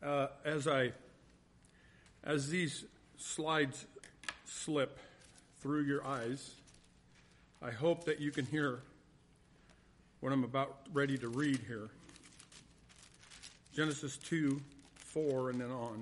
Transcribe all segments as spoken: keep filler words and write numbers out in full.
uh, as I, as these slides slip through your eyes, I hope that you can hear what I'm about ready to read here. Genesis two, four, and then on.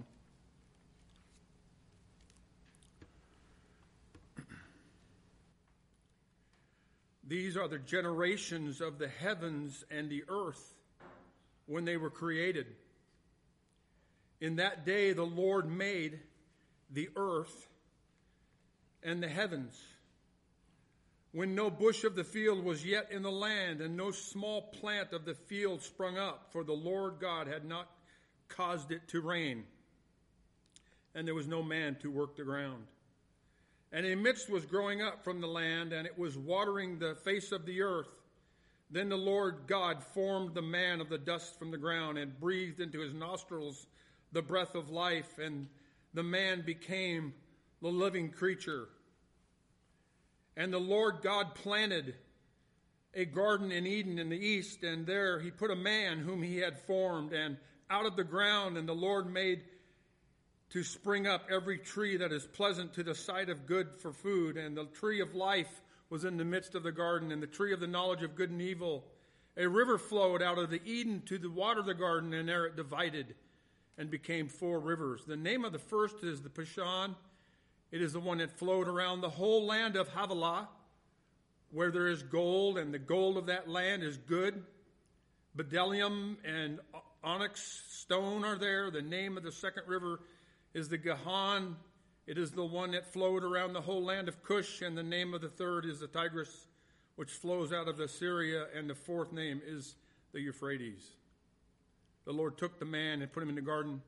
These are the generations of the heavens and the earth when they were created. In that day the Lord made the earth and the heavens, when no bush of the field was yet in the land, and no small plant of the field sprung up, for the Lord God had not caused it to rain, and there was no man to work the ground. And a mist was growing up from the land, and it was watering the face of the earth. Then the Lord God formed the man of the dust from the ground, and breathed into his nostrils the breath of life, and the man became the living creature. And the Lord God planted a garden in Eden in the east, and there he put a man whom he had formed, and out of the ground, and the Lord made to spring up every tree that is pleasant to the sight of good for food. And the tree of life was in the midst of the garden, and the tree of the knowledge of good and evil. A river flowed out of the Eden to the water of the garden, and there it divided and became four rivers. The name of the first is the Pishon. It is the one that flowed around the whole land of Havilah, where there is gold, and the gold of that land is good. Bdellium and onyx stone are there. The name of the second river is the Gihon. It is the one that flowed around the whole land of Cush, and the name of the third is the Tigris, which flows out of Assyria, and the fourth name is the Euphrates. The Lord took the man and put him in the garden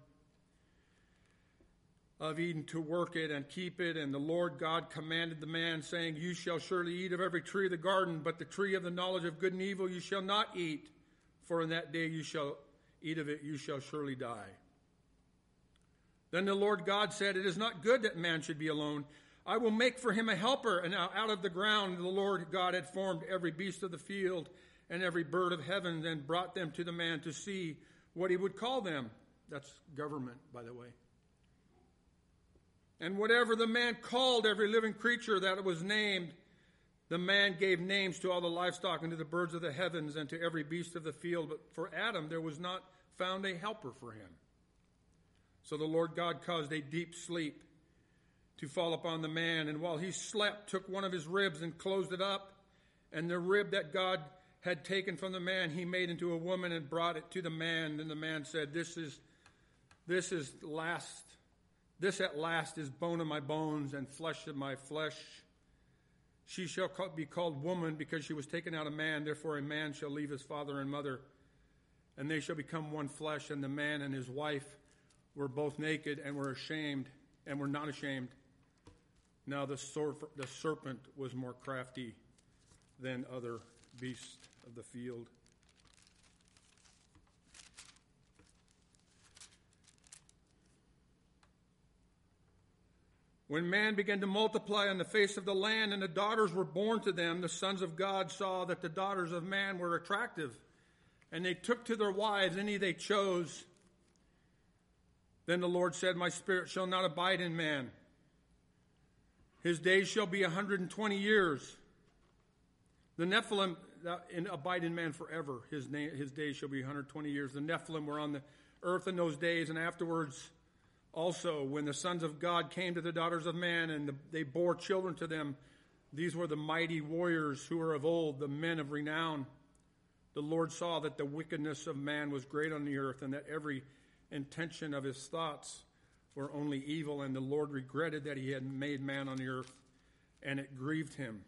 of Eden to work it and keep it. And the Lord God commanded the man, saying, You shall surely eat of every tree of the garden, but the tree of the knowledge of good and evil you shall not eat, for in that day you shall eat of it, you shall surely die. Then the Lord God said, It is not good that man should be alone. I will make for him a helper. And out of the ground the Lord God had formed every beast of the field and every bird of heaven, and brought them to the man to see what he would call them. That's government, by the way. And whatever the man called every living creature that it was named, the man gave names to all the livestock and to the birds of the heavens and to every beast of the field. But for Adam there was not found a helper for him. So the Lord God caused a deep sleep to fall upon the man, and while he slept, took one of his ribs and closed it up. And the rib that God had taken from the man he made into a woman and brought it to the man. And the man said, This is this is last This at last is bone of my bones and flesh of my flesh. She shall be called woman, because she was taken out of man. Therefore a man shall leave his father and mother, and they shall become one flesh. And the man and his wife were both naked and were ashamed, and were not ashamed. Now the, serp- the serpent was more crafty than other beasts of the field. When man began to multiply on the face of the land, and the daughters were born to them, the sons of God saw that the daughters of man were attractive, and they took to their wives any they chose. Then the Lord said, My spirit shall not abide in man. His days shall be a hundred and twenty years. The Nephilim in, abide in man forever. His, name, his days shall be one hundred twenty years. The Nephilim were on the earth in those days, and afterwards also, when the sons of God came to the daughters of man, and the, they bore children to them, these were the mighty warriors who were of old, the men of renown. The Lord saw that the wickedness of man was great on the earth, and that every intention of his thoughts were only evil. And the Lord regretted that he had made man on the earth, and it grieved him.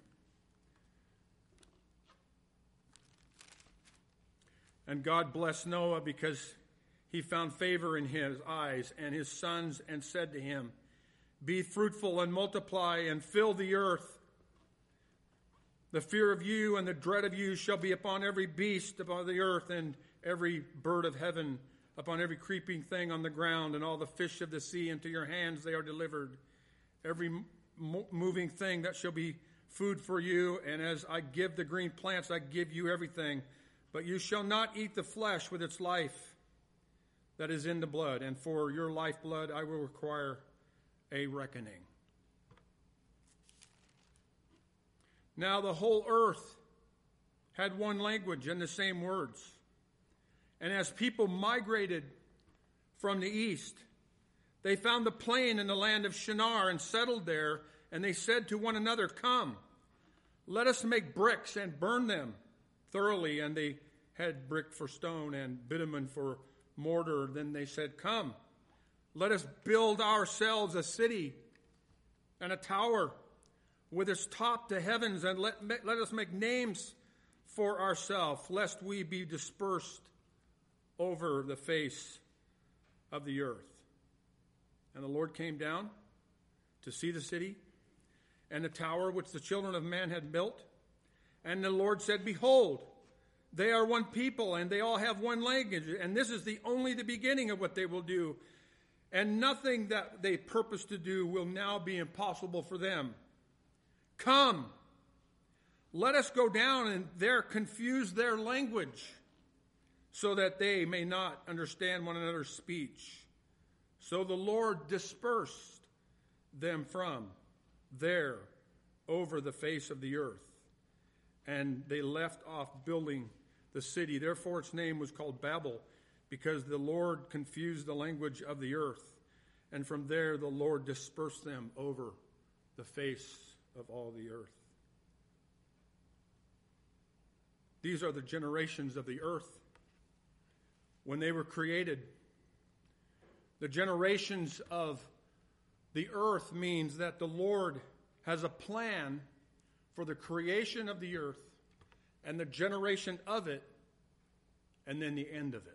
And God blessed Noah because he found favor in his eyes, and his sons, and said to him, Be fruitful and multiply and fill the earth. The fear of you and the dread of you shall be upon every beast upon the earth, and every bird of heaven, upon every creeping thing on the ground, and all the fish of the sea. Into your hands they are delivered. Every moving thing that shall be food for you, and as I give the green plants, I give you everything. But you shall not eat the flesh with its life, that is in the blood, and for your lifeblood I will require a reckoning. Now the whole earth had one language and the same words. And as people migrated from the east, they found the plain in the land of Shinar and settled there, and they said to one another, "Come, let us make bricks and burn them thoroughly." And they had brick for stone and bitumen for mortar. Then they said, "Come, let us build ourselves a city and a tower with its top to heavens, and let, let us make names for ourselves, lest we be dispersed over the face of the earth." And the Lord came down to see the city and the tower which the children of man had built. And the Lord said, "Behold, they are one people, and they all have one language, and this is the only the beginning of what they will do. And nothing that they purpose to do will now be impossible for them. Come, let us go down and there confuse their language, so that they may not understand one another's speech." So the Lord dispersed them from there over the face of the earth, and they left off building the city. Therefore its name was called Babel, because the Lord confused the language of the earth. And from there the Lord dispersed them over the face of all the earth. These are the generations of the earth when they were created. The generations of the earth means that the Lord has a plan for the creation of the earth and the generation of it, and then the end of it.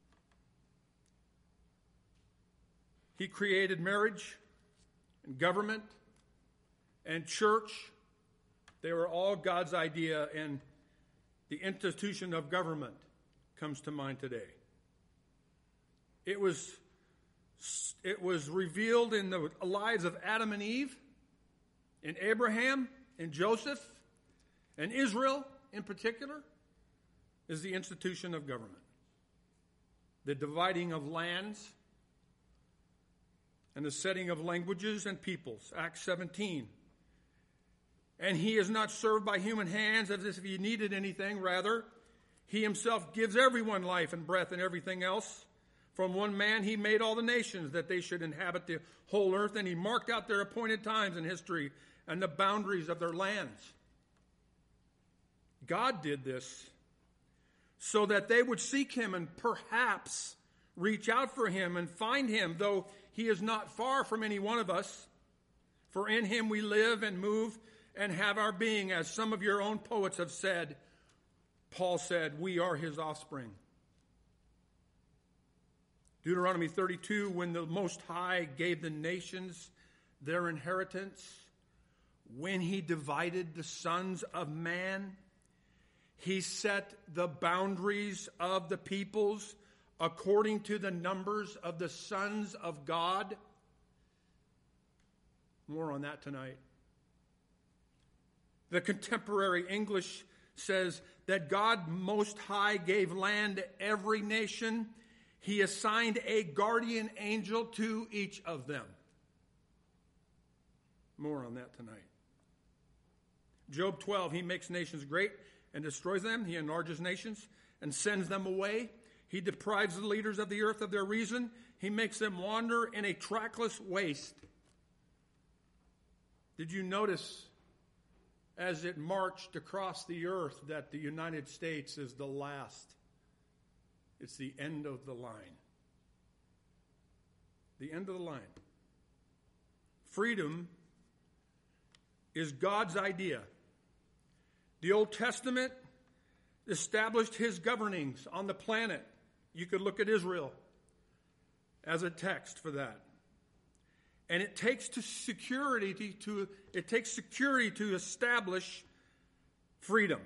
He created marriage and government and church. They were all God's idea, and the institution of government comes to mind today. It was, it was revealed in the lives of Adam and Eve, in Abraham, in Joseph, and Israel in particular, is the institution of government. The dividing of lands and the setting of languages and peoples. Acts seventeen. And he is not served by human hands as if he needed anything. Rather, he himself gives everyone life and breath and everything else. From one man he made all the nations that they should inhabit the whole earth, and he marked out their appointed times in history and the boundaries of their lands. God did this so that they would seek him and perhaps reach out for him and find him, though he is not far from any one of us. For in him we live and move and have our being, as some of your own poets have said. Paul said, we are his offspring. Deuteronomy thirty-two, when the Most High gave the nations their inheritance, when he divided the sons of man, he set the boundaries of the peoples according to the numbers of the sons of God. More on that tonight. The contemporary English says that God Most High gave land to every nation. He assigned a guardian angel to each of them. More on that tonight. Job twelve, he makes nations great and destroys them. He enlarges nations and sends them away. He deprives the leaders of the earth of their reason. He makes them wander in a trackless waste. Did you notice as it marched across the earth that the United States is the last? It's the end of the line. The end of the line. Freedom is God's idea. The Old Testament established his governings on the planet. You could look at Israel as a text for that. And it takes to security to, to it takes security to establish freedom.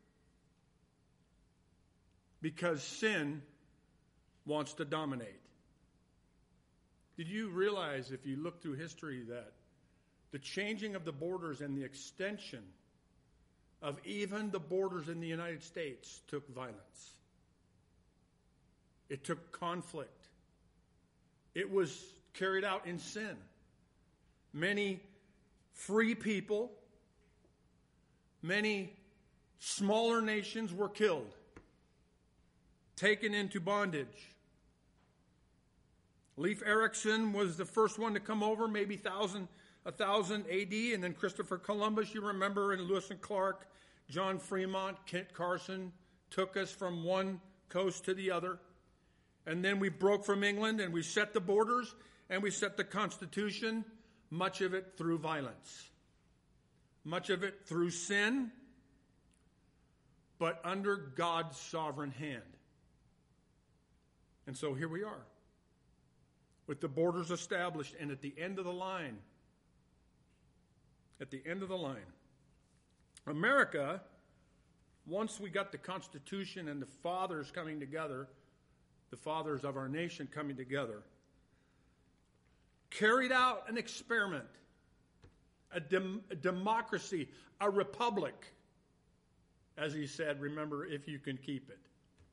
Because sin wants to dominate. Did you realize, if you look through history, that the changing of the borders and the extension of even the borders in the United States took violence? It took conflict. It was carried out in sin. Many free people, many smaller nations were killed, taken into bondage. Leif Erikson was the first one to come over, maybe one thousand A D, and then Christopher Columbus, you remember, and Lewis and Clark, John Fremont, Kent Carson took us from one coast to the other. And then we broke from England and we set the borders and we set the Constitution, much of it through violence, much of it through sin, but under God's sovereign hand. And so here we are, with the borders established, and at the end of the line, at the end of the line, America, once we got the Constitution and the fathers coming together, the fathers of our nation coming together, carried out an experiment, a, dem- a democracy, a republic, as he said, remember, if you can keep it.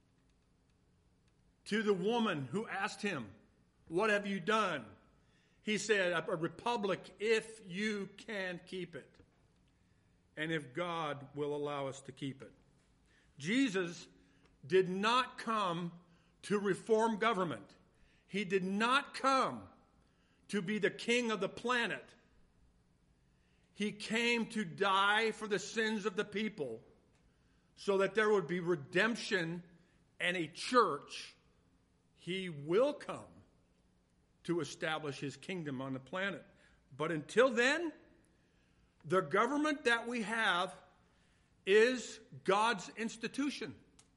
To the woman who asked him, "What have you done?" He said, "A republic if you can keep it, and if God will allow us to keep it." Jesus did not come to reform government. He did not come to be the king of the planet. He came to die for the sins of the people so that there would be redemption and a church. He will come to establish his kingdom on the planet. But until then, the government that we have is God's institution.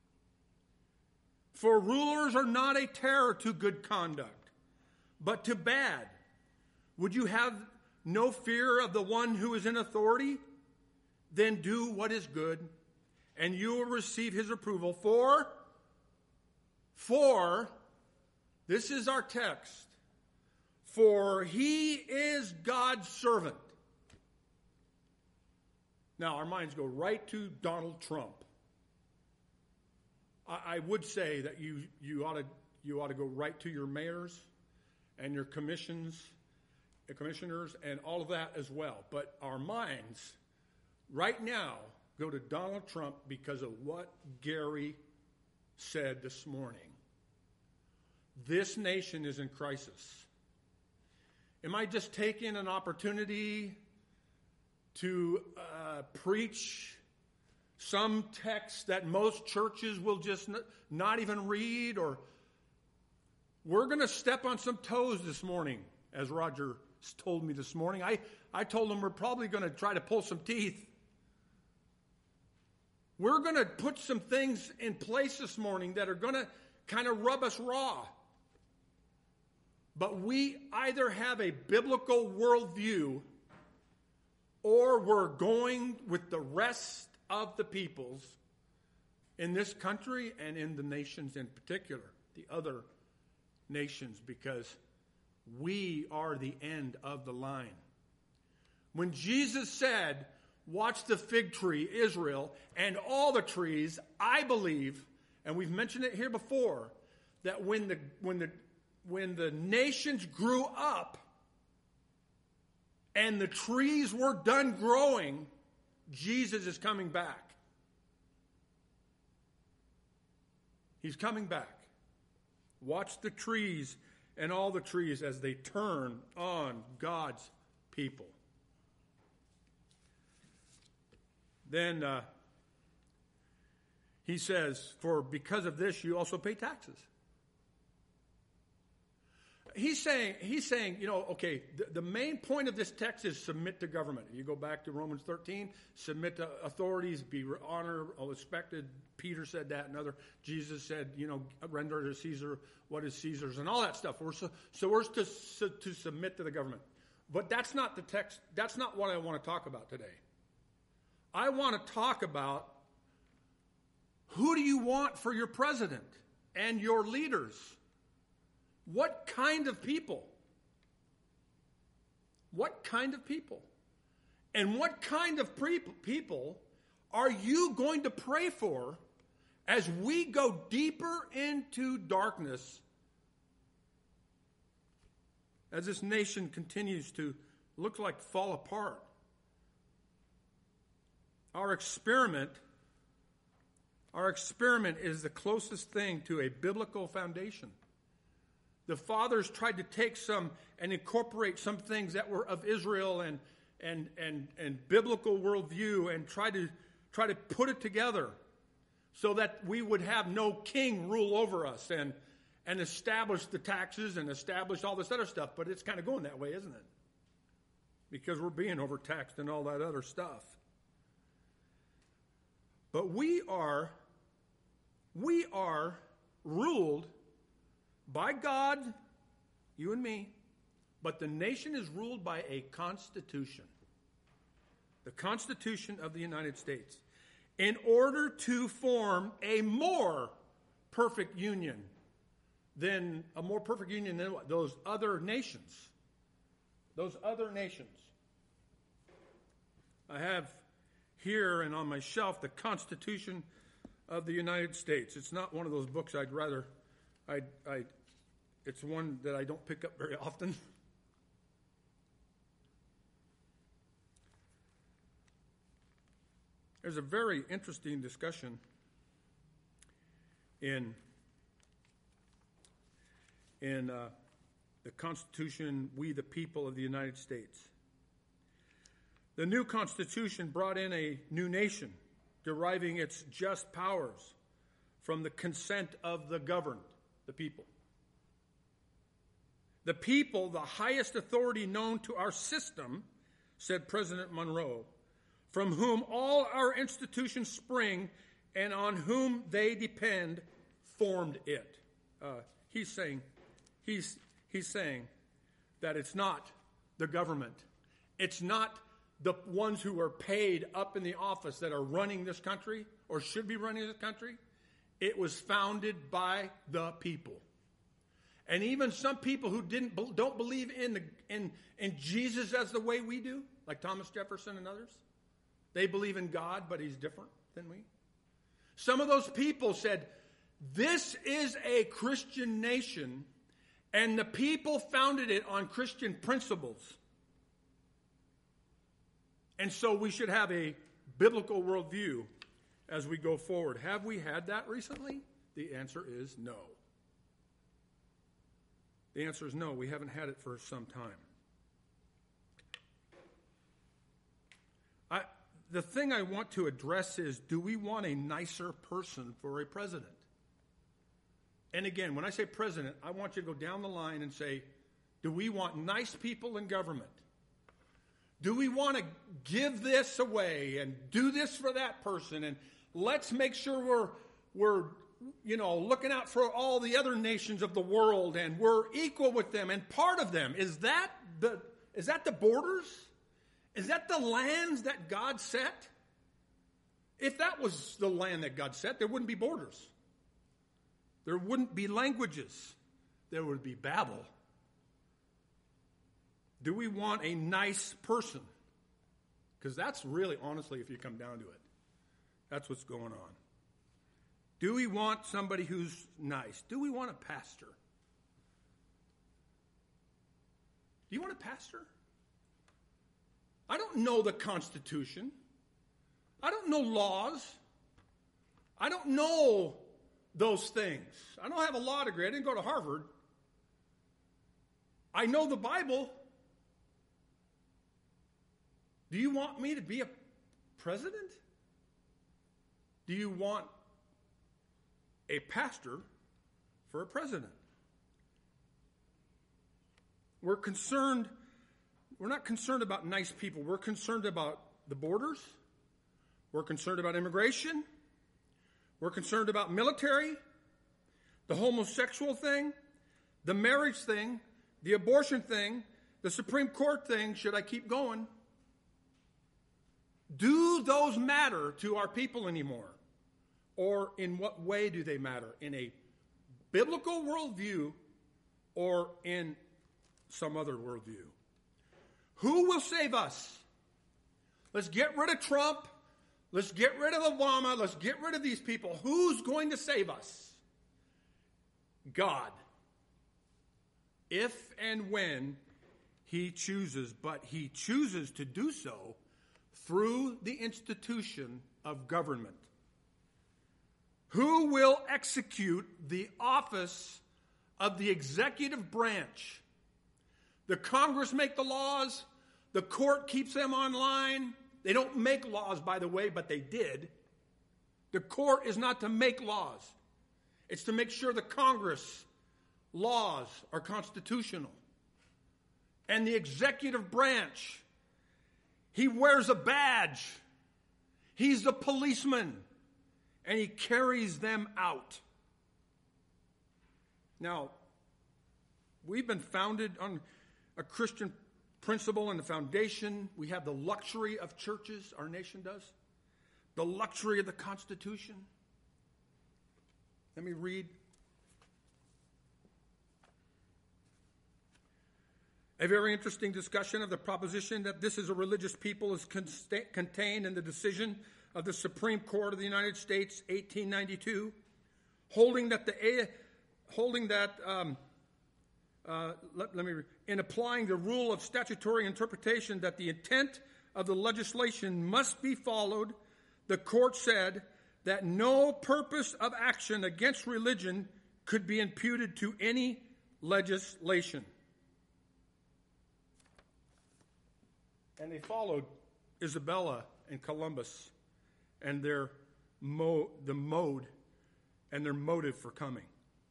For rulers are not a terror to good conduct, but to bad. Would you have no fear of the one who is in authority? Then do what is good, and you will receive his approval. For, for, this is our text, for he is God's servant. Now, our minds go right to Donald Trump. I, I would say that you, you, ought to, you ought to go right to your mayors and your commissions, commissioners and all of that as well. But our minds right now go to Donald Trump because of what Gary said this morning. This nation is in crisis. Am I just taking an opportunity to uh, preach some text that most churches will just n- not even read? Or we're going to step on some toes this morning, as Roger told me this morning. I, I told him we're probably going to try to pull some teeth. We're going to put some things in place this morning that are going to kind of rub us raw. But we either have a biblical worldview or we're going with the rest of the peoples in this country and in the nations in particular, the other nations, because we are the end of the line. When Jesus said, "Watch the fig tree, Israel, and all the trees," I believe, and we've mentioned it here before, that when the when the when the nations grew up and the trees were done growing, Jesus is coming back. He's coming back. Watch the trees and all the trees as they turn on God's people. Then uh, he says, "For because of this you also pay taxes." He's saying, he's saying, you know, okay, the, the main point of this text is submit to government. If you go back to Romans thirteen, submit to authorities, be honored, respected. Peter said that, and other. Jesus said, you know, render to Caesar what is Caesar's, and all that stuff. We're so, so we're to, so, to submit to the government. But that's not the text. That's not what I want to talk about today. I want to talk about, who do you want for your president and your leaders? What kind of people? What kind of people? And what kind of pre- people are you going to pray for as we go deeper into darkness as this nation continues to look like fall apart. Our experiment, our experiment is the closest thing to a biblical foundation. The fathers tried to take some and incorporate some things that were of Israel and and and, and biblical worldview and try to try to put it together so that we would have no king rule over us and and establish the taxes and establish all this other stuff. But it's kind of going that way, isn't it? Because we're being overtaxed and all that other stuff. But we are, we are ruled by God, you and me, but the nation is ruled by a constitution. The Constitution of the United States. In order to form a more perfect union than, a more perfect union than what? Those other nations. Those other nations. I have here and on my shelf the Constitution of the United States. It's not one of those books I'd rather, I, I, it's one that I don't pick up very often. There's a very interesting discussion in, in uh, the Constitution, We the People of the United States. The new Constitution brought in a new nation, deriving its just powers from the consent of the governed, the people. The people, the highest authority known to our system, said President Monroe, from whom all our institutions spring and on whom they depend, formed it. Uh, he's saying, he's he's saying that it's not the government, it's not the ones who are paid up in the office that are running this country or should be running this country. It was founded by the people. And even some people who didn't don't believe in the in in Jesus as the way we do, like Thomas Jefferson and others, they believe in God, but he's different than we. Some of those people said, this is a Christian nation, and the people founded it on Christian principles. And so we should have a biblical worldview as we go forward. Have we had that recently? The answer is no. The answer is no. We haven't had it for some time. I, the thing I want to address is, do we want a nicer person for a president? And again, when I say president, I want you to go down the line and say, do we want nice people in government? Do we want to give this away and do this for that person? And let's make sure we're, we're, you know, looking out for all the other nations of the world and we're equal with them and part of them. Is that the, is that the borders? Is that the lands that God set? If that was the land that God set, there wouldn't be borders. There wouldn't be languages. There would be Babel. Do we want a nice person? Because that's really, honestly, if you come down to it, that's what's going on. Do we want somebody who's nice? Do we want a pastor? Do you want a pastor? I don't know the Constitution. I don't know laws. I don't know those things. I don't have a law degree. I didn't go to Harvard. I know the Bible. Do you want me to be a president? Do you want a pastor for a president? We're concerned, we're not concerned about nice people. We're concerned about the borders. We're concerned about immigration. We're concerned about military, the homosexual thing, the marriage thing, the abortion thing, the Supreme Court thing. Should I keep going? Do those matter to our people anymore? Or in what way do they matter? In a biblical worldview or in some other worldview? Who will save us? Let's get rid of Trump. Let's get rid of Obama. Let's get rid of these people. Who's going to save us? God. if and when he chooses, but he chooses to do so through the institution of government. Who will execute the office of the executive branch? The Congress make the laws. The court keeps them online. They don't make laws, by the way, but they did. The court is not to make laws. It's to make sure the Congress laws are constitutional. And the executive branch, he wears a badge. He's the policeman. And he carries them out. Now, we've been founded on a Christian principle and the foundation. We have the luxury of churches, our nation does. The luxury of the Constitution. Let me read. A very interesting discussion of the proposition that this is a religious people is consta- contained in the decision of the Supreme Court of the United States, eighteen ninety-two, holding that the holding that um, uh, let, let me read, in applying the rule of statutory interpretation that the intent of the legislation must be followed. The court said that no purpose of action against religion could be imputed to any legislation. And they followed Isabella and Columbus and their mo- the mode and their motive for coming.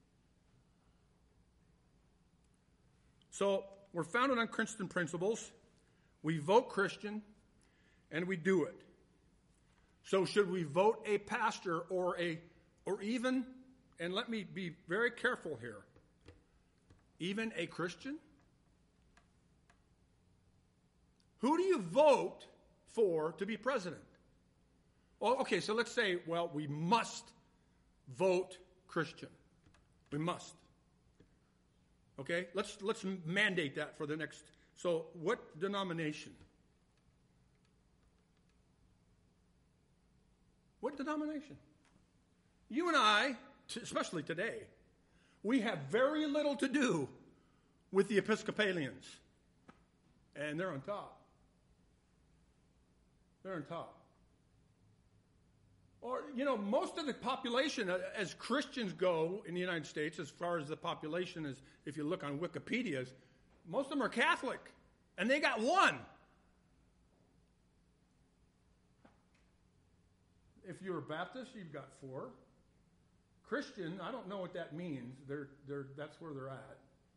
So we're founded on Christian principles. We vote Christian, and we do it. So should we vote a pastor or a, or even, and let me be very careful here, even a Christian? Who do you vote for to be president? Well, okay, so let's say, well, we must vote Christian. We must. Okay, let's let's mandate that for the next. So, what denomination? What denomination? You and I, especially today, we have very little to do with the Episcopalians, and they're on top. They're on top. Or, you know, most of the population, as Christians go in the United States, as far as the population is, if you look on Wikipedia, most of them are Catholic. And they got one. If you're a Baptist, you've got four. Christian, I don't know what that means. They're, they're, that's where they're at.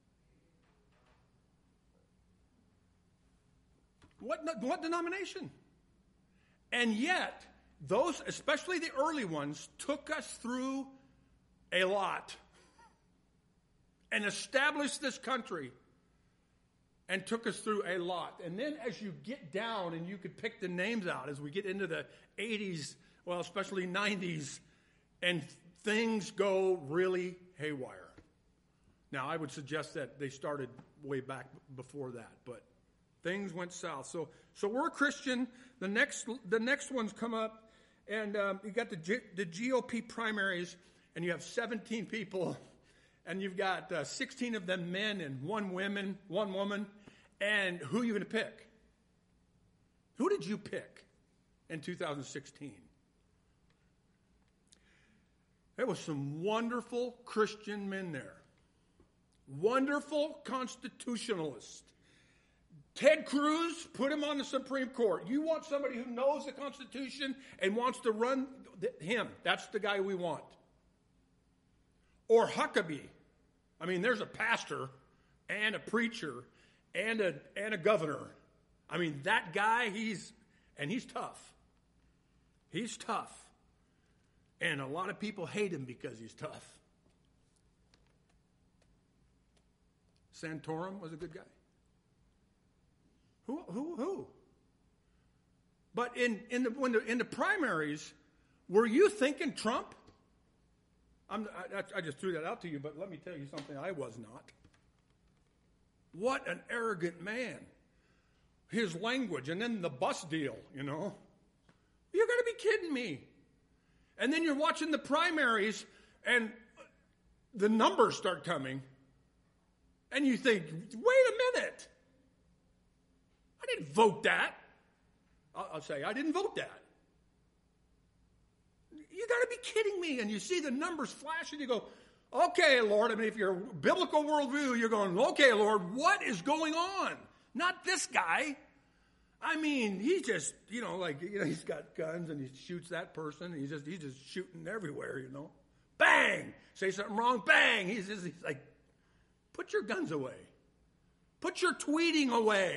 What, what denomination? And yet, those, especially the early ones, took us through a lot and established this country and took us through a lot. And then as you get down, and you could pick the names out as we get into the eighties, well, especially nineties, and things go really haywire. Now, I would suggest that they started way back before that, but things went south. So, so we're a Christian. The next, the next ones come up, and um, you got the G, the G O P primaries, and you have seventeen people, and you've got uh, sixteen of them men and one woman, one woman. And who are you going to pick? Who did you pick in two thousand sixteen? There was some wonderful Christian men there. Wonderful constitutionalists. Ted Cruz, put him on the Supreme Court. You want somebody who knows the Constitution and wants to run th- him. That's the guy we want. Or Huckabee. I mean, there's a pastor and a preacher and a and a governor. I mean, that guy, he's, and he's tough. He's tough. And a lot of people hate him because he's tough. Santorum was a good guy. Who, who, who? But in, in, the, when the, in the primaries, were you thinking Trump? I'm, I, I just threw that out to you, but let me tell you something I was not. What an arrogant man. His language, and then the bus deal, you know. You're going to be kidding me. And then you're watching the primaries, and the numbers start coming. And you think, wait a minute. I didn't vote that. I'll, I'll say, I didn't vote that. You got to be kidding me. And you see the numbers flash and you go, okay, Lord. I mean, if you're a biblical worldview, you're going, okay, Lord, what is going on? Not this guy. I mean, he just, you know, like, you know, he's got guns and he shoots that person. And he's just, he's just shooting everywhere, you know. Bang! Say something wrong, bang! He's just, he's like, put your guns away. Put your tweeting away.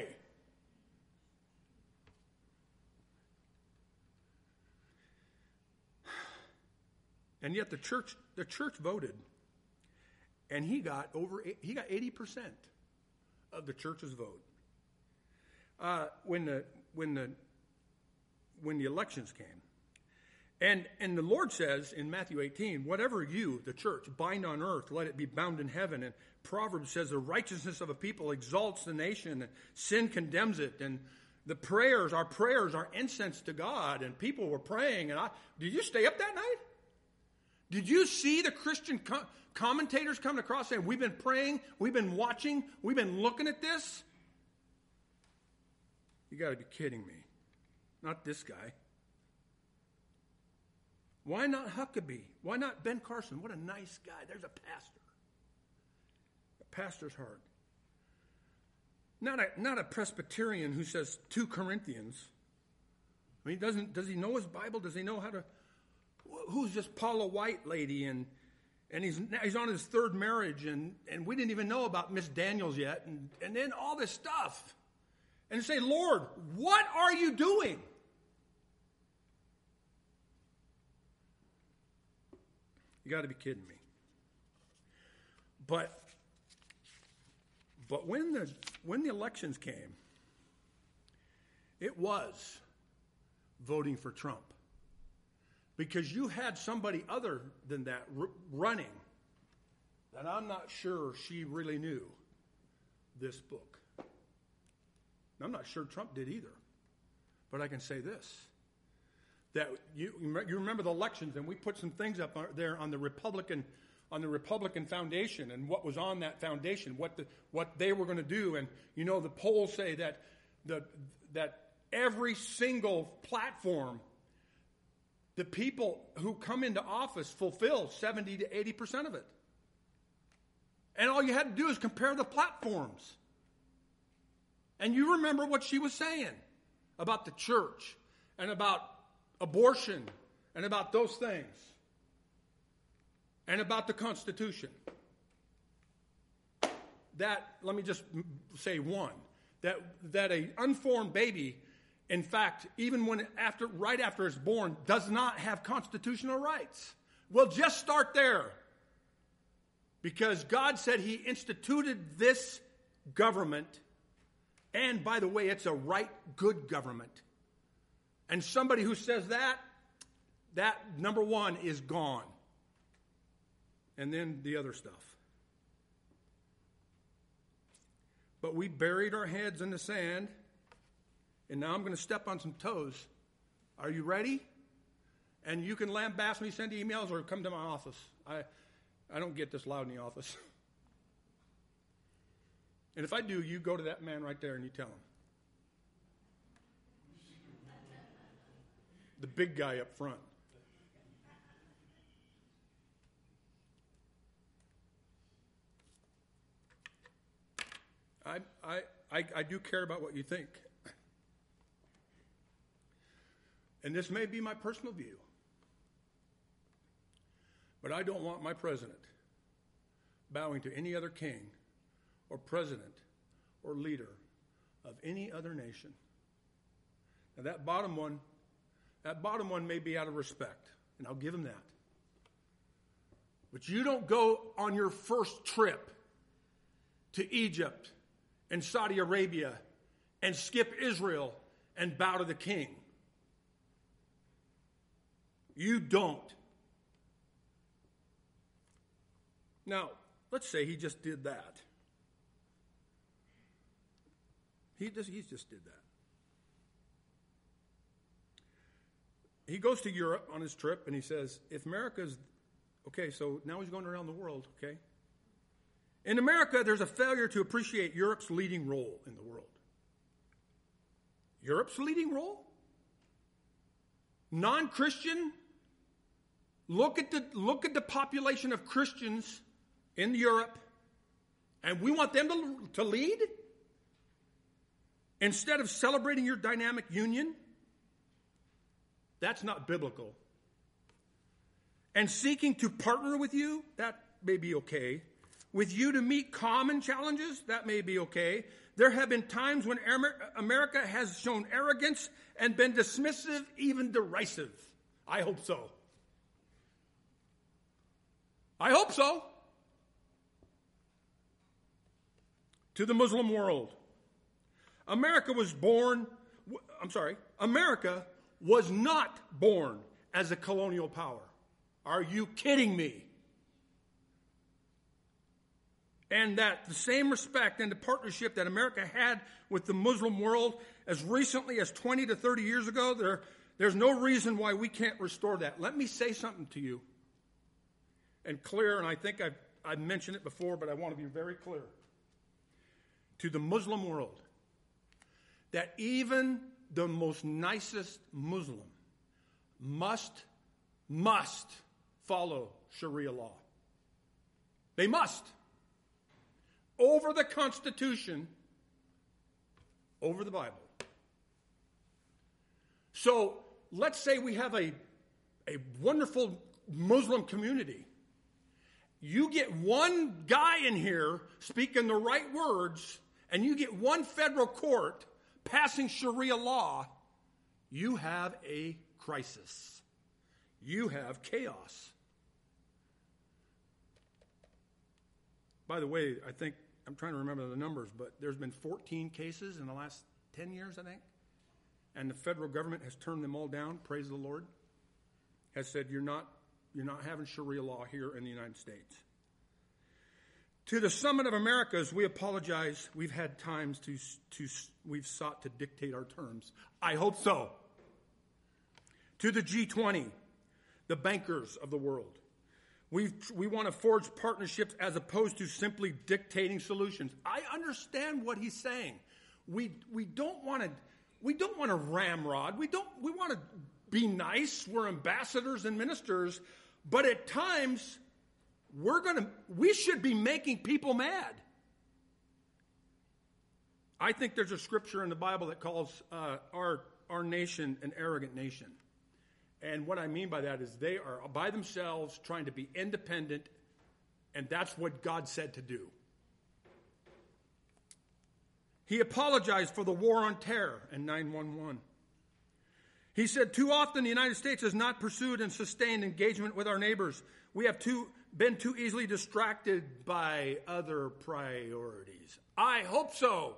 And yet the church, the church voted, and he got over, he got eighty percent of the church's vote. Uh, when the when the when the elections came, and and the Lord says in Matthew eighteen, whatever you, the church, bind on earth, let it be bound in heaven. And Proverbs says the righteousness of a people exalts the nation, and sin condemns it. And the prayers, our prayers, are incense to God. And people were praying. And I, did you stay up that night? Did you see the Christian co- commentators coming across saying, we've been praying, we've been watching, we've been looking at this? You got to be kidding me. Not this guy. Why not Huckabee? Why not Ben Carson? What a nice guy. There's a pastor. A pastor's heart. Not a, not a Presbyterian who says two Corinthians. I mean, doesn't does he know his Bible? Does he know how to... Who's just Paula White lady, and and he's he's on his third marriage, and, and we didn't even know about Miss Daniels yet, and, and then all this stuff. And say, Lord, what are you doing? You got to be kidding me. But but when the when the elections came, it was voting for Trump. Because you had somebody other than that r- running, that I'm not sure she really knew this book. I'm not sure Trump did either. But I can say this, that you, you remember the elections, and we put some things up there on the Republican on the Republican Foundation and what was on that foundation, what the, what they were going to do. And you know, the polls say that the that every single platform, the people who come into office fulfill seventy to eighty percent of it. And all you had to do is compare the platforms. And you remember what she was saying about the church and about abortion and about those things and about the Constitution. That, let me just say one, that that an unformed baby, in fact, even when after, right after it's born, does not have constitutional rights. Well, just start there. Because God said he instituted this government, and by the way, it's a right, good government. And somebody who says that, that number one is gone. And then the other stuff. But we buried our heads in the sand. And now I'm going to step on some toes. Are you ready? And you can lambaste me, send emails, or come to my office. I, I don't get this loud in the office. And if I do, you go to that man right there and you tell him. The big guy up front. I, I, I, I do care about what you think. And this may be my personal view, but I don't want my president bowing to any other king or president or leader of any other nation. Now that bottom one, that bottom one may be out of respect, and I'll give him that. But you don't go on your first trip to Egypt and Saudi Arabia and skip Israel and bow to the king. You don't. Now, let's say he just did that. He just, he just did that. He goes to Europe on his trip and he says, if America's, okay, so now he's going around the world, okay? In America, there's a failure to appreciate Europe's leading role in the world. Europe's leading role? Non-Christian? Look at the, look at the population of Christians in Europe, and we want them to, to lead? Instead of celebrating your dynamic union? That's not biblical. And seeking to partner with you? That may be okay. With you to meet common challenges? That may be okay. There have been times when America has shown arrogance and been dismissive, even derisive. I hope so. I hope so. To the Muslim world. America was born, I'm sorry, America was not born as a colonial power. Are you kidding me? And that the same respect and the partnership that America had with the Muslim world as recently as twenty to thirty years ago, there, there's no reason why we can't restore that. Let me say something to you. And clear, and I think I've, I've mentioned it before, but I want to be very clear. To the Muslim world, that even the most nicest Muslim must, must follow Sharia law. They must. Over the Constitution, over the Bible. So let's say we have a, a wonderful Muslim community. You get one guy in here speaking the right words, and you get one federal court passing Sharia law, you have a crisis. You have chaos. By the way, I think, I'm trying to remember the numbers, but there's been fourteen cases in the last ten years, I think. And the federal government has turned them all down, praise the Lord. Has said, you're not, you're not having Sharia law here in the United States. To the Summit of Americas, we apologize. We've had times to, to, we've sought to dictate our terms. I hope so. To the G twenty, the bankers of the world. We we want to forge partnerships as opposed to simply dictating solutions. I understand what he's saying. We we don't want to we don't want to ramrod. We don't we want to be nice. We're ambassadors and ministers, but at times we're going to we should be making people mad. I think there's a scripture in the Bible that calls uh, our our nation an arrogant nation. And what I mean by that is they are by themselves trying to be independent, and that's what God said to do. He apologized for the war on terror in nine one one. He said, too often the United States has not pursued and sustained engagement with our neighbors. We have too, been too easily distracted by other priorities. I hope so.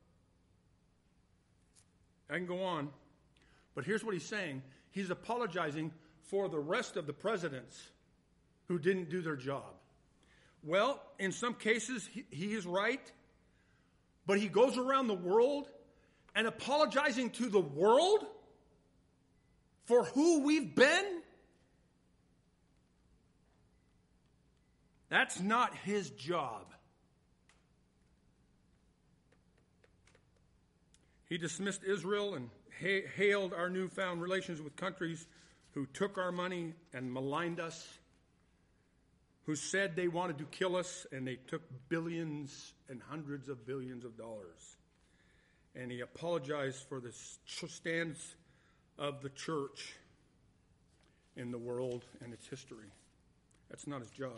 I can go on. But here's what he's saying. He's apologizing for the rest of the presidents who didn't do their job. Well, in some cases, he, he is right. But he goes around the world and apologizing to the world for who we've been? That's not his job. He dismissed Israel and ha- hailed our newfound relations with countries who took our money and maligned us, who said they wanted to kill us, and they took billions and hundreds of billions of dollars. And he apologized for the stands of the church in the world and its history. That's not his job.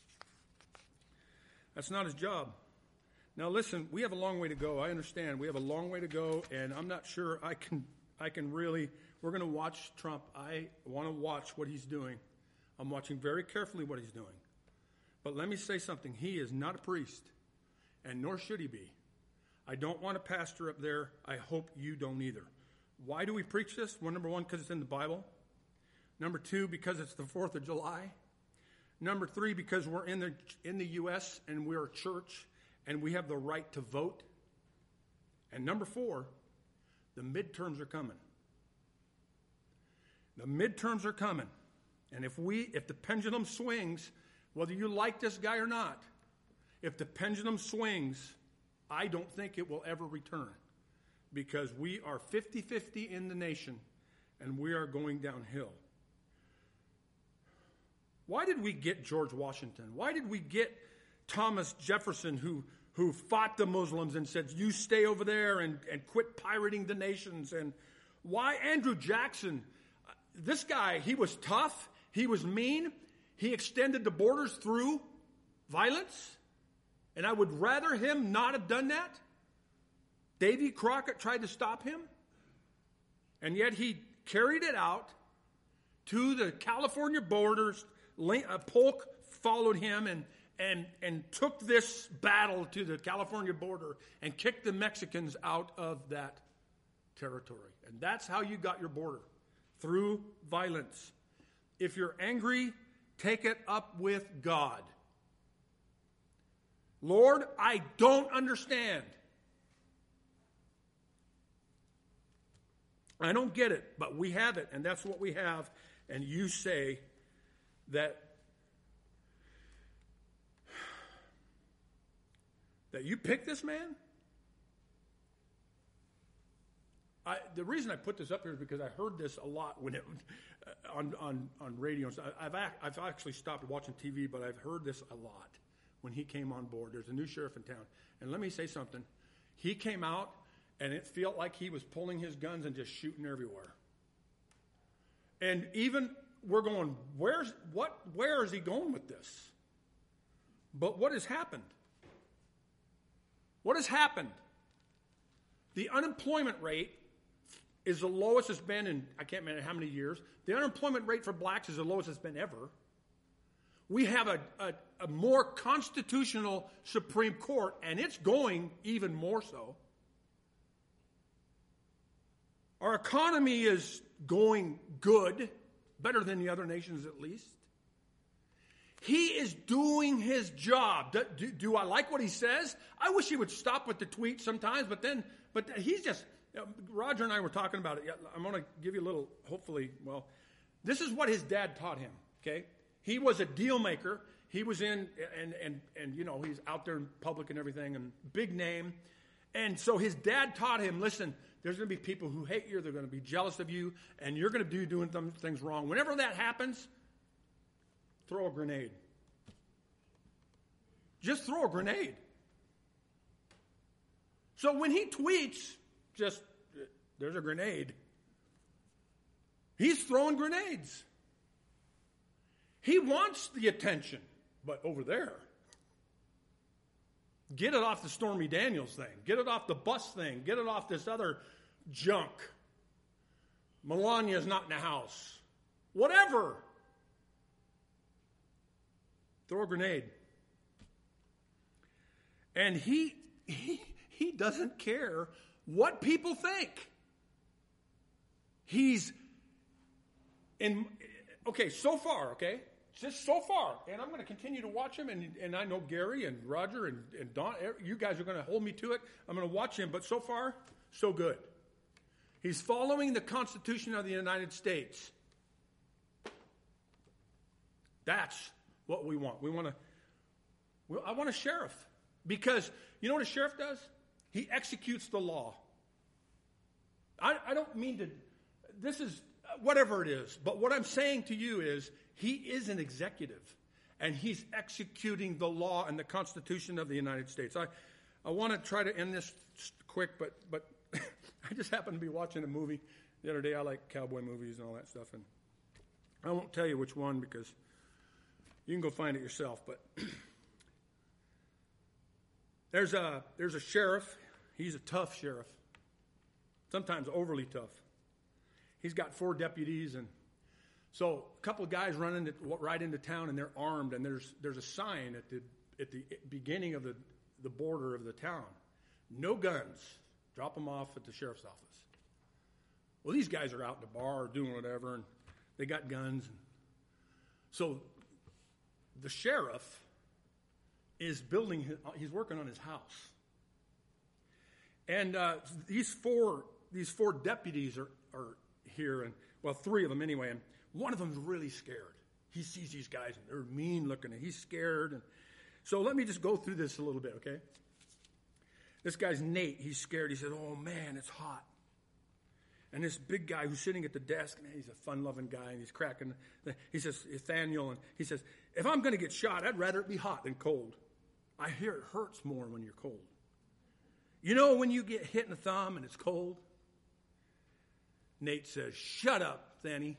That's not his job. Now listen, we have a long way to go. I understand. We have a long way to go, and I'm not sure I can I can really, we're going to watch Trump. I want to watch what he's doing. I'm watching very carefully what he's doing. But let me say something. He is not a priest, and nor should he be. I don't want a pastor up there. I hope you don't either. Why do we preach this? Well, number one, because it's in the Bible. Number two, because it's the fourth of July. Number three, because we're in the in the U S and we're a church and we have the right to vote. And number four, the midterms are coming. The midterms are coming. And if we if the pendulum swings, whether you like this guy or not, If the pendulum swings, I don't think it will ever return, because we are fifty-fifty in the nation, and we are going downhill. Why did we get George Washington? Why did we get Thomas Jefferson, who, who fought the Muslims and said, you stay over there and, and quit pirating the nations? And why Andrew Jackson? This guy, he was tough. He was mean. He extended the borders through violence. And I would rather him not have done that. Davy Crockett tried to stop him. And yet he carried it out to the California borders. Polk followed him and, and, and took this battle to the California border and kicked the Mexicans out of that territory. And that's how you got your border, through violence. If you're angry, take it up with God. Lord, I don't understand. I don't get it, but we have it, and that's what we have. And you say that, that you picked this man? I, the reason I put this up here is because I heard this a lot when it uh, on on on radio. I've I've actually stopped watching T V, but I've heard this a lot when he came on board. There's a new sheriff in town, and let me say something. He came out, and it felt like he was pulling his guns and just shooting everywhere. And even we're going, where's what? Where is he going with this? But what has happened? What has happened? The unemployment rate is the lowest it's been in, I can't remember how many years. The unemployment rate for blacks is the lowest it's been ever. We have a, a, a more constitutional Supreme Court, and it's going even more so. Our economy is going good, better than the other nations at least. He is doing his job. Do, do, do I like what he says? I wish he would stop with the tweet sometimes, but then, but he's just, Roger and I were talking about it. I'm going to give you a little, hopefully, well, this is what his dad taught him, okay? He was a deal maker. He was in, and, and, and you know, he's out there in public and everything, and big name. And so his dad taught him, listen, there's going to be people who hate you, they're going to be jealous of you, and you're going to do doing things wrong. Whenever that happens, throw a grenade. Just throw a grenade. So when he tweets, just, there's a grenade. He's throwing grenades. He wants the attention, but over there, get it off the Stormy Daniels thing. Get it off the bus thing. Get it off this other junk. Melania's not in the house. Whatever. Throw a grenade. And he, he, he doesn't care what people think. He's in, okay, so far, okay? Just so far. And I'm going to continue to watch him. And, and I know Gary and Roger and, and Don, you guys are going to hold me to it. I'm going to watch him. But so far, so good. He's following the Constitution of the United States. That's what we want. We want to, well, I want a sheriff. Because you know what a sheriff does? He executes the law. I, I don't mean to, this is whatever it is, but what I'm saying to you is he is an executive, and he's executing the law and the Constitution of the United States. I, I want to try to end this quick, but but I just happened to be watching a movie the other day. I like cowboy movies and all that stuff, and I won't tell you which one because you can go find it yourself, but There's a, there's a sheriff. He's a tough sheriff, sometimes overly tough. He's got four deputies, and so a couple of guys run into, right into town, and they're armed, and there's there's a sign at the at the beginning of the, the border of the town. No guns. Drop them off at the sheriff's office. Well, these guys are out in the bar doing whatever, and they got guns. And so the sheriff is building, his, he's working on his house. And uh, these four these four deputies are, are here, and well, three of them anyway, and one of them's really scared. He sees these guys, and they're mean looking, and he's scared. And So let me just go through this a little bit, okay? This guy's Nate. He's scared. He said, oh, man, it's hot. And this big guy who's sitting at the desk, man, he's a fun-loving guy, and he's cracking. He says, Nathaniel, and he says, if I'm going to get shot, I'd rather it be hot than cold. I hear it hurts more when you're cold. You know when you get hit in the thumb and it's cold? Nate says, shut up, Thanny.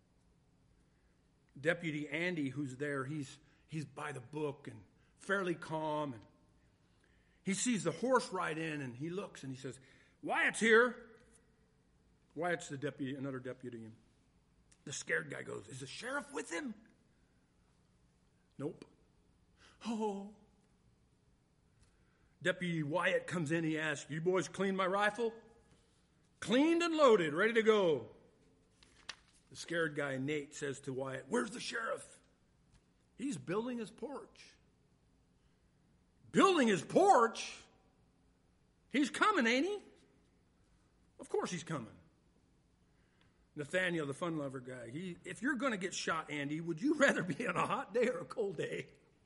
Deputy Andy, who's there, he's he's by the book and fairly calm. And he sees the horse ride in, and he looks, and he says, Wyatt's here. Wyatt's the deputy, another deputy. And the scared guy goes, is the sheriff with him? Nope. Oh. Deputy Wyatt comes in, he asks, you boys cleaned my rifle? Cleaned and loaded, ready to go. The scared guy, Nate, says to Wyatt, where's the sheriff? He's building his porch. Building his porch? He's coming, ain't he? Of course he's coming. Nathaniel, the fun lover guy, he, if you're going to get shot, Andy, would you rather be on a hot day or a cold day?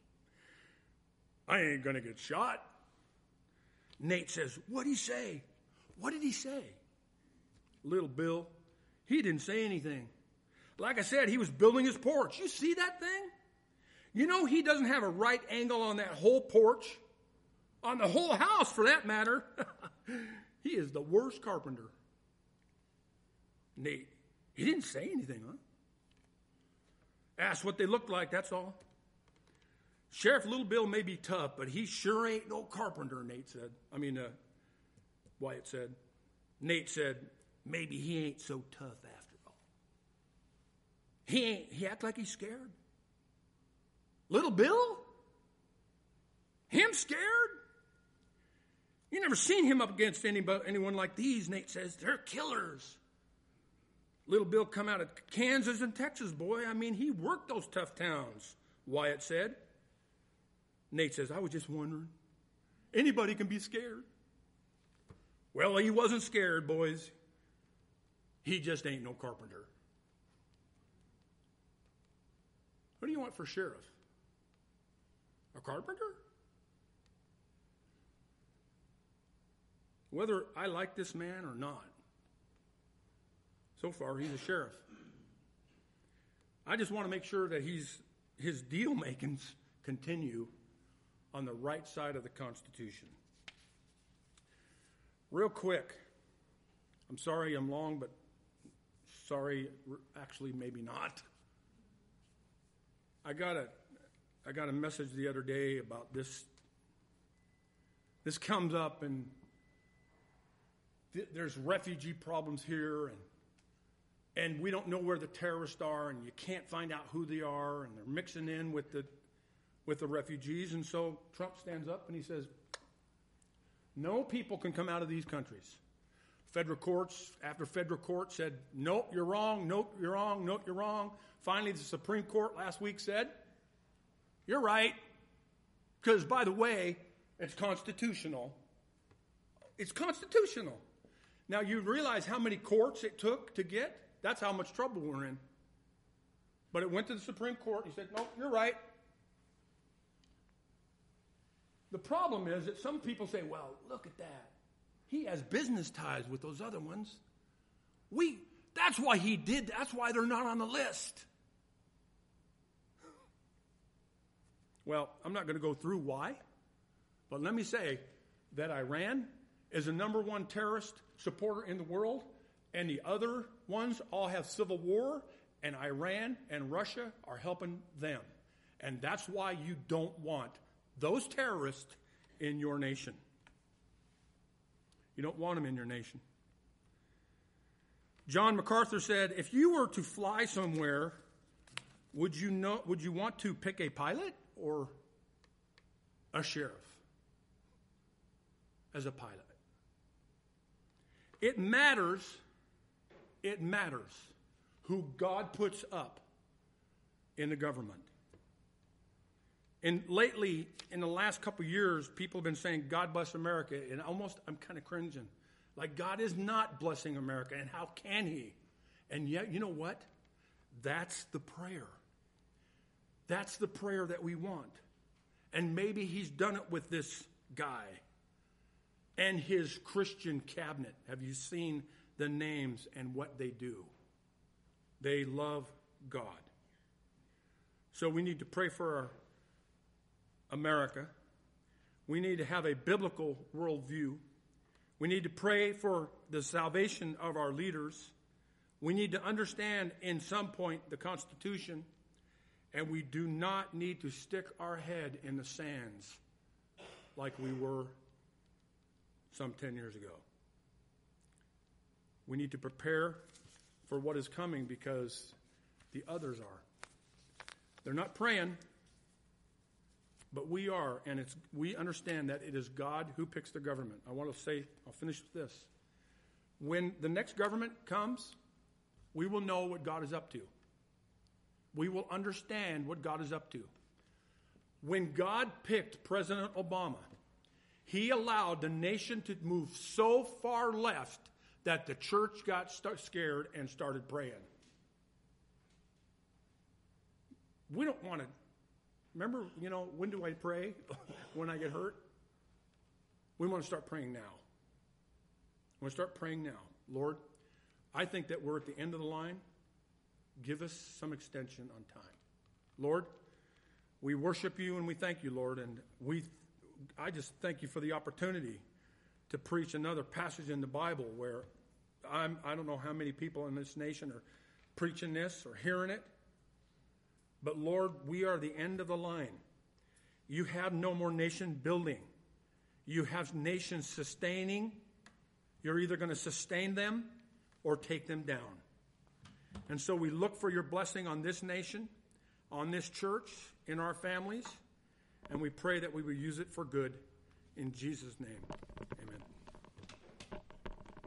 I ain't going to get shot. Nate says, what'd he say? What did he say? Little Bill, he didn't say anything. Like I said, he was building his porch. You see that thing? You know he doesn't have a right angle on that whole porch, on the whole house for that matter. He is the worst carpenter. Nate, he didn't say anything, huh? Asked what they looked like, that's all. Sheriff Little Bill may be tough, but he sure ain't no carpenter, Nate said. I mean, uh, Wyatt said. Nate said, maybe he ain't so tough after all. He ain't, he act like he's scared. Little Bill? Him scared? You never seen him up against anybody, anyone like these, Nate says. They're killers. Little Bill come out of Kansas and Texas, boy. I mean, he worked those tough towns, Wyatt said. Nate says, I was just wondering. Anybody can be scared. Well, he wasn't scared, boys. He just ain't no carpenter. What do you want for sheriff? A carpenter? Whether I like this man or not, so far he's a sheriff. I just want to make sure that he's his deal makings continue on the right side of the Constitution. Real quick, I'm sorry I'm long, but sorry, actually maybe not. I got a I got a message the other day about this. This comes up, and th- there's refugee problems here, and and we don't know where the terrorists are, and you can't find out who they are, and they're mixing in with the with the refugees. And so Trump stands up and he says, no people can come out of these countries. Federal courts, after federal court said, nope, you're wrong, nope, you're wrong, nope, you're wrong. Finally, the Supreme Court last week said, you're right. Because, by the way, it's constitutional. It's constitutional. Now, you realize how many courts it took to get? That's how much trouble we're in. But it went to the Supreme Court. He said, nope, you're right. The problem is that some people say, well, look at that. He has business ties with those other ones. We, that's why he did, that's why they're not on the list. Well, I'm not going to go through why, but let me say that Iran is the number one terrorist supporter in the world, and the other ones all have civil war, and Iran and Russia are helping them. And that's why you don't want those terrorists in your nation. You don't want them in your nation. John MacArthur said, if you were to fly somewhere, would you know, would you want to pick a pilot or a sheriff as a pilot? It matters, it matters who God puts up in the government. And lately, in the last couple of years, people have been saying, God bless America, and almost, I'm kind of cringing. Like, God is not blessing America, and how can he? And yet, you know what? That's the prayer. That's the prayer that we want. And maybe he's done it with this guy and his Christian cabinet. Have you seen the names and what they do? They love God. So we need to pray for our America. We need to have a biblical worldview. We need to pray for the salvation of our leaders. We need to understand in some point the Constitution. And we do not need to stick our head in the sands like we were some ten years ago. We need to prepare for what is coming because the others are. They're not praying, but we are, and it's we understand that it is God who picks the government. I want to say, I'll finish with this. When the next government comes, we will know what God is up to. We will understand what God is up to. When God picked President Obama, he allowed the nation to move so far left that the church got st- scared and started praying. We don't want to, remember, you know, when do I pray? When I get hurt? We want to start praying now. We want to start praying now. Lord, I think that we're at the end of the line. Give us some extension on time. Lord, we worship you and we thank you, Lord, and we I just thank you for the opportunity to preach another passage in the Bible where I'm, I don't know how many people in this nation are preaching this or hearing it. But Lord, we are the end of the line. You have no more nation building. You have nations sustaining. You're either going to sustain them or take them down. And so we look for your blessing on this nation, on this church, in our families, and we pray that we will use it for good in Jesus' name.